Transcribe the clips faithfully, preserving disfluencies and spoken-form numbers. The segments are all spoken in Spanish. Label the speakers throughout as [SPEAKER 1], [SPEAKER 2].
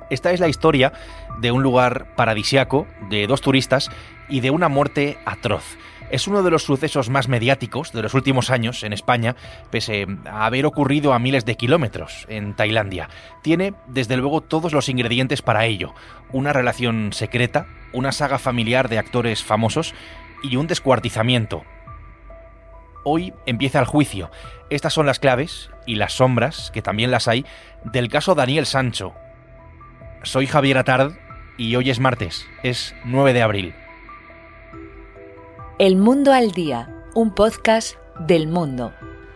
[SPEAKER 1] Esta es la historia de un lugar paradisiaco, de dos turistas y de una muerte atroz. Es uno de los sucesos más mediáticos de los últimos años en España, pese a haber ocurrido a miles de kilómetros en Tailandia. Tiene, desde luego, todos los ingredientes para ello. Una relación secreta, una saga familiar de actores famosos y un descuartizamiento. Hoy empieza el juicio. Estas son las claves y las sombras, que también las hay, del caso Daniel Sancho. Soy Javier Atard y hoy es martes, es nueve de abril.
[SPEAKER 2] El Mundo al Día, un podcast del Mundo.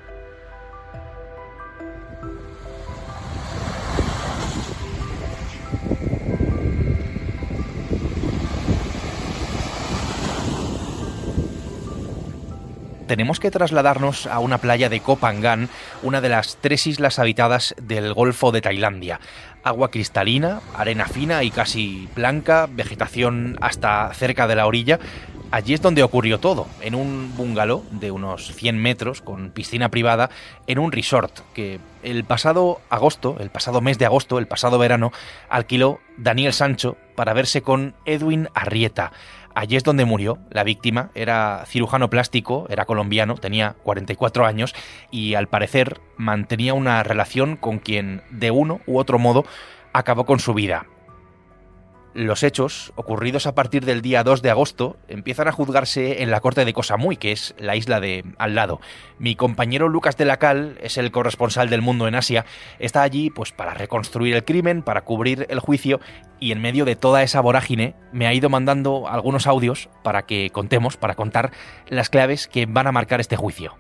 [SPEAKER 1] Tenemos que trasladarnos a una playa de Koh Phangan, una de las tres islas habitadas del Golfo de Tailandia. Agua cristalina, arena fina y casi blanca, vegetación hasta cerca de la orilla. Allí es donde ocurrió todo, en un bungalow de unos cien metros con piscina privada, en un resort que el pasado agosto, el pasado mes de agosto, el pasado verano, alquiló Daniel Sancho para verse con Edwin Arrieta. Allí es donde murió. La víctima era cirujano plástico, era colombiano, tenía cuarenta y cuatro años y al parecer mantenía una relación con quien de uno u otro modo acabó con su vida. Los hechos, ocurridos a partir del día dos de agosto, empiezan a juzgarse en la corte de Koh Samui, que es la isla de al lado. Mi compañero Lucas de la Cal es el corresponsal del Mundo en Asia. Está allí pues para reconstruir el crimen, para cubrir el juicio, y en medio de toda esa vorágine me ha ido mandando algunos audios para que contemos, para contar las claves que van a marcar este juicio.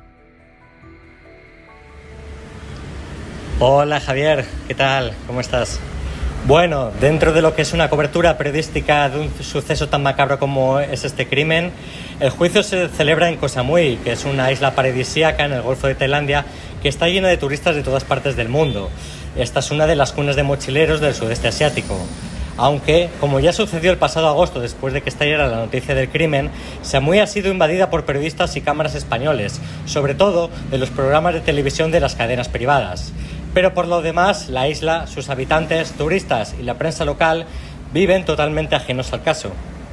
[SPEAKER 3] Hola Javier, ¿qué tal? ¿Cómo estás? Bueno, dentro de lo que es una cobertura periodística de un suceso tan macabro como es este crimen, el juicio se celebra en Koh Samui, que es una isla paradisíaca en el Golfo de Tailandia que está llena de turistas de todas partes del mundo. Esta es una de las cunas de mochileros del sudeste asiático. Aunque, como ya sucedió el pasado agosto después de que estallara la noticia del crimen, Samui ha sido invadida por periodistas y cámaras españoles, sobre todo de los programas de televisión de las cadenas privadas. Pero por lo demás, la isla, sus habitantes, turistas y la prensa local viven totalmente ajenos al caso.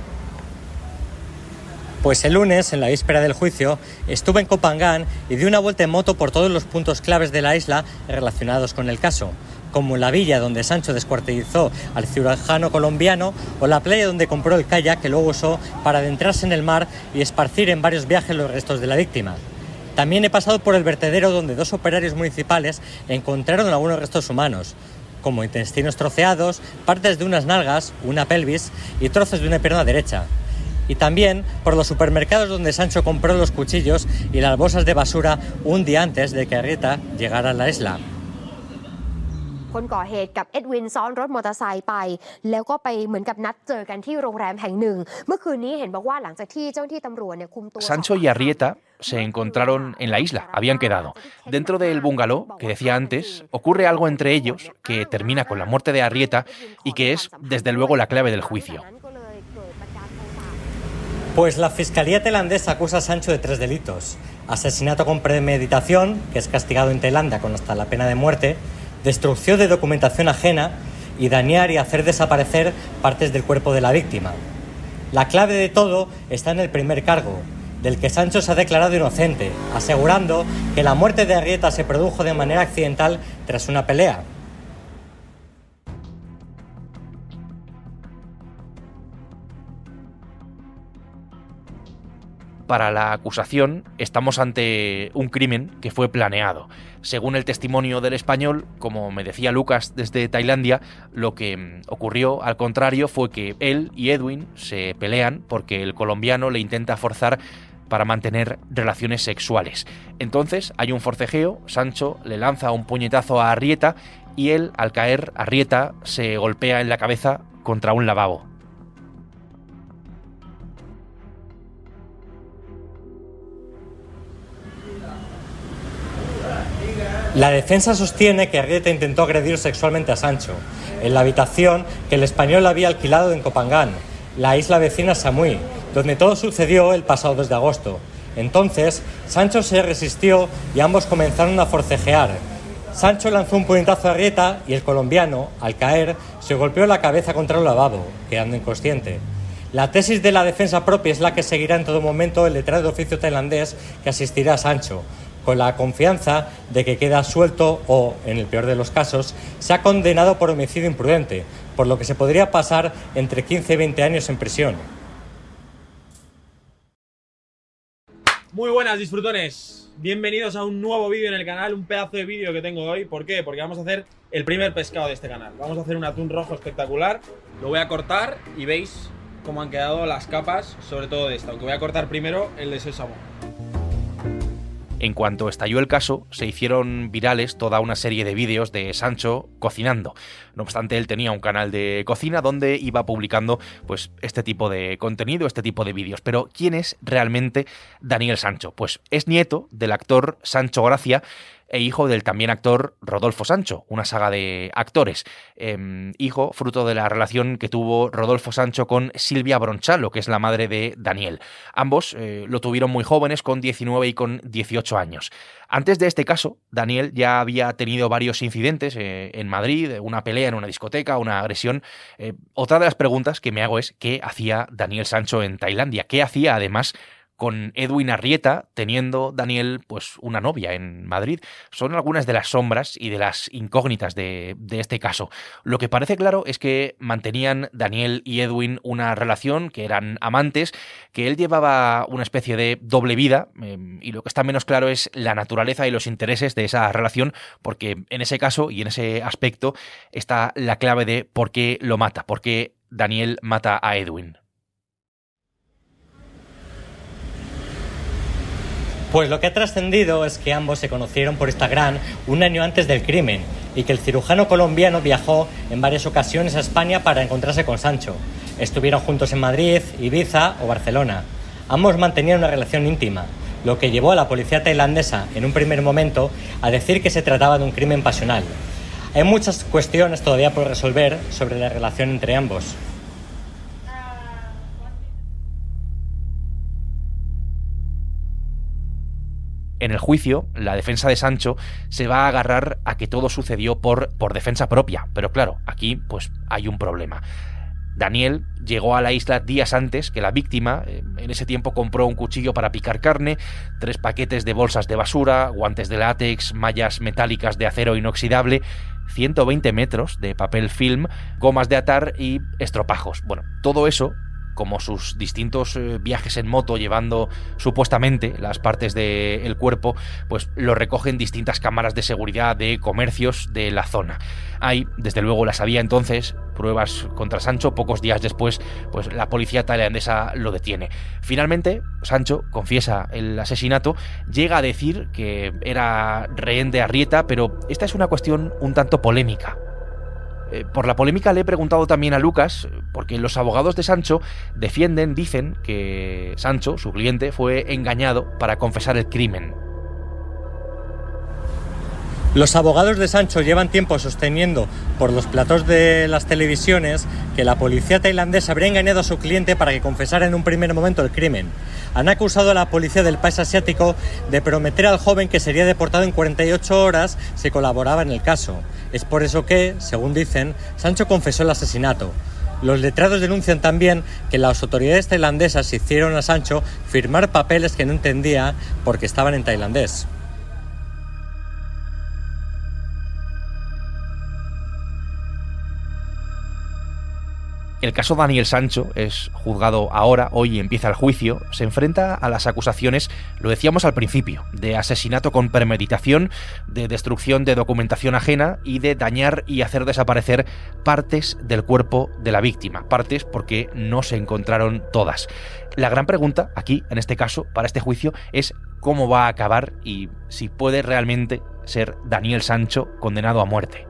[SPEAKER 3] Pues el lunes, en la víspera del juicio, estuve en Koh Phangan y di una vuelta en moto por todos los puntos claves de la isla relacionados con el caso, como la villa donde Sancho descuartizó al cirujano colombiano o la playa donde compró el kayak que luego usó para adentrarse en el mar y esparcir en varios viajes los restos de la víctima. También he pasado por el vertedero donde dos operarios municipales encontraron algunos restos humanos, como intestinos troceados, partes de unas nalgas, una pelvis y trozos de una pierna derecha. Y también por los supermercados donde Sancho compró los cuchillos y las bolsas de basura un día antes de que Arrieta llegara a la isla.
[SPEAKER 4] คนก่อเหตุกับเอ็ดวินซ้อนรถมอเตอร์ไซค์ไปแล้วก็ไปเหมือนกับนัดเจอกันที่โรงแรมแห่งหนึ่งเมื่อคืนนี้เห็นบอกว่าหลังจากที่เจ้าหน้าที่ตำรวจเนี่ยคุมตัว
[SPEAKER 1] Sancho y Arrieta se encontraron en la isla, habían quedado. Dentro del bungalow, que decía antes, ocurre algo entre ellos que termina con la muerte de Arrieta y que es, desde luego, la clave del juicio.
[SPEAKER 3] Pues la Fiscalía tailandesa acusa a Sancho de tres delitos: asesinato con premeditación, que es castigado en Tailandia con hasta la pena de muerte, destrucción de documentación ajena y dañar y hacer desaparecer partes del cuerpo de la víctima. La clave de todo está en el primer cargo, del que Sancho se ha declarado inocente, asegurando que la muerte de Arrieta se produjo de manera accidental tras una pelea.
[SPEAKER 1] Para la acusación, estamos ante un crimen que fue planeado. Según el testimonio del español, como me decía Lucas desde Tailandia, lo que ocurrió, al contrario, fue que él y Edwin se pelean porque el colombiano le intenta forzar para mantener relaciones sexuales. Entonces hay un forcejeo, Sancho le lanza un puñetazo a Arrieta y él, al caer, Arrieta se golpea en la cabeza contra un lavabo.
[SPEAKER 3] La defensa sostiene que Arrieta intentó agredir sexualmente a Sancho en la habitación que el español había alquilado en Koh Phangan, la isla vecina Samui, donde todo sucedió el pasado dos de agosto. Entonces, Sancho se resistió y ambos comenzaron a forcejear. Sancho lanzó un puñetazo a Arrieta y el colombiano, al caer, se golpeó la cabeza contra un lavabo, quedando inconsciente. La tesis de la defensa propia es la que seguirá en todo momento el letrado de oficio tailandés que asistirá a Sancho, con la confianza de que queda suelto o, en el peor de los casos, se ha condenado por homicidio imprudente, por lo que se podría pasar entre quince y veinte años en prisión.
[SPEAKER 5] Muy buenas, disfrutones. Bienvenidos a un nuevo vídeo en el canal, un pedazo de vídeo que tengo hoy. ¿Por qué? Porque vamos a hacer el primer pescado de este canal. Vamos a hacer un atún rojo espectacular. Lo voy a cortar y veis cómo han quedado las capas, sobre todo de esta. Aunque voy a cortar primero el de sésamo.
[SPEAKER 1] En cuanto estalló el caso, se hicieron virales toda una serie de vídeos de Sancho cocinando. No obstante, él tenía un canal de cocina donde iba publicando pues este tipo de contenido, este tipo de vídeos. Pero ¿quién es realmente Daniel Sancho? Pues es nieto del actor Sancho Gracia e hijo del también actor Rodolfo Sancho, una saga de actores. Eh, hijo fruto de la relación que tuvo Rodolfo Sancho con Silvia Bronchalo, que es la madre de Daniel. Ambos eh, lo tuvieron muy jóvenes, con diecinueve y con dieciocho años. Antes de este caso, Daniel ya había tenido varios incidentes eh, en Madrid, una pelea en una discoteca, una agresión. Eh, otra de las preguntas que me hago es ¿qué hacía Daniel Sancho en Tailandia? ¿Qué hacía además con Edwin Arrieta, teniendo Daniel pues una novia en Madrid? Son algunas de las sombras y de las incógnitas de, de este caso. Lo que parece claro es que mantenían Daniel y Edwin una relación, que eran amantes, que él llevaba una especie de doble vida, eh, y lo que está menos claro es la naturaleza y los intereses de esa relación, porque en ese caso y en ese aspecto está la clave de por qué lo mata, por qué Daniel mata a Edwin.
[SPEAKER 3] Pues lo que ha trascendido es que ambos se conocieron por Instagram un año antes del crimen y que el cirujano colombiano viajó en varias ocasiones a España para encontrarse con Sancho. Estuvieron juntos en Madrid, Ibiza o Barcelona. Ambos mantenían una relación íntima, lo que llevó a la policía tailandesa en un primer momento a decir que se trataba de un crimen pasional. Hay muchas cuestiones todavía por resolver sobre la relación entre ambos.
[SPEAKER 1] En el juicio, la defensa de Sancho se va a agarrar a que todo sucedió por, por defensa propia. Pero claro, aquí pues hay un problema. Daniel llegó a la isla días antes que la víctima. En ese tiempo compró un cuchillo para picar carne, tres paquetes de bolsas de basura, guantes de látex, mallas metálicas de acero inoxidable, ciento veinte metros de papel film, gomas de atar y estropajos. Bueno, todo eso, como sus distintos eh, viajes en moto llevando supuestamente las partes del cuerpo, pues lo recogen distintas cámaras de seguridad de comercios de la zona. Hay, desde luego las había entonces, pruebas contra Sancho. Pocos días después, pues la policía tailandesa lo detiene. Finalmente, Sancho confiesa el asesinato, llega a decir que era rehén de Arrieta, pero esta es una cuestión un tanto polémica. Por la polémica le he preguntado también a Lucas, porque los abogados de Sancho defienden, dicen que Sancho, su cliente, fue engañado para confesar el crimen.
[SPEAKER 3] Los abogados de Sancho llevan tiempo sosteniendo por los platós de las televisiones que la policía tailandesa habría engañado a su cliente para que confesara en un primer momento el crimen. Han acusado a la policía del país asiático de prometer al joven que sería deportado en cuarenta y ocho horas si colaboraba en el caso. Es por eso que, según dicen, Sancho confesó el asesinato. Los letrados denuncian también que las autoridades tailandesas hicieron a Sancho firmar papeles que no entendía porque estaban en tailandés.
[SPEAKER 1] El caso Daniel Sancho es juzgado ahora, hoy empieza el juicio. Se enfrenta a las acusaciones, lo decíamos al principio, de asesinato con premeditación, de destrucción de documentación ajena y de dañar y hacer desaparecer partes del cuerpo de la víctima. Partes porque no se encontraron todas. La gran pregunta aquí, en este caso, para este juicio, es cómo va a acabar y si puede realmente ser Daniel Sancho condenado a muerte.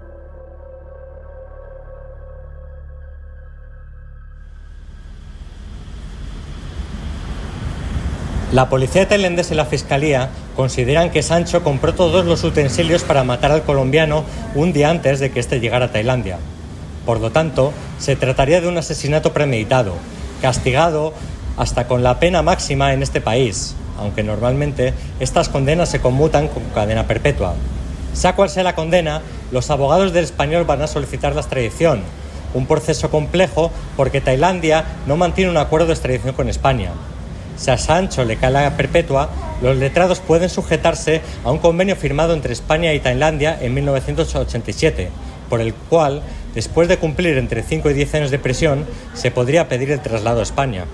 [SPEAKER 3] La policía tailandesa y la fiscalía consideran que Sancho compró todos los utensilios para matar al colombiano un día antes de que éste llegara a Tailandia. Por lo tanto, se trataría de un asesinato premeditado, castigado hasta con la pena máxima en este país, aunque normalmente estas condenas se conmutan con cadena perpetua. Sea cual sea la condena, los abogados del español van a solicitar la extradición. Un proceso complejo porque Tailandia no mantiene un acuerdo de extradición con España. Si a Sancho le cae la perpetua, los letrados pueden sujetarse a un convenio firmado entre España y Tailandia en mil novecientos ochenta y siete, por el cual, después de cumplir entre cinco y diez años de prisión, se podría pedir el traslado a España.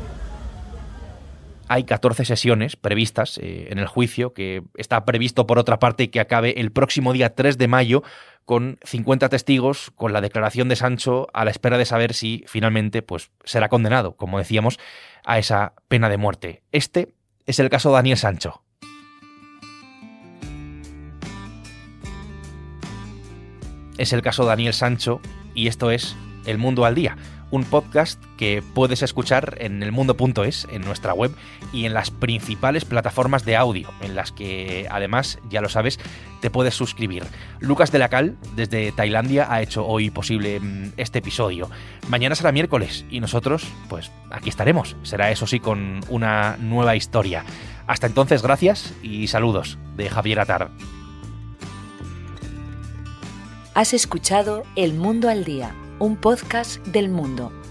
[SPEAKER 1] Hay catorce sesiones previstas eh, en el juicio, que está previsto por otra parte que acabe el próximo día tres de mayo con cincuenta testigos, con la declaración de Sancho a la espera de saber si finalmente pues, será condenado, como decíamos, a esa pena de muerte. Este es el caso Daniel Sancho. Es el caso Daniel Sancho y esto es El Mundo al Día, un podcast que puedes escuchar en elmundo punto es, en nuestra web y en las principales plataformas de audio, en las que además, ya lo sabes, te puedes suscribir. Lucas de la Cal, desde Tailandia, ha hecho hoy posible este episodio. Mañana será miércoles y nosotros, pues aquí estaremos. Será eso sí con una nueva historia. Hasta entonces, gracias y saludos de Javier Atard.
[SPEAKER 2] Has escuchado El Mundo al Día, un podcast del Mundo.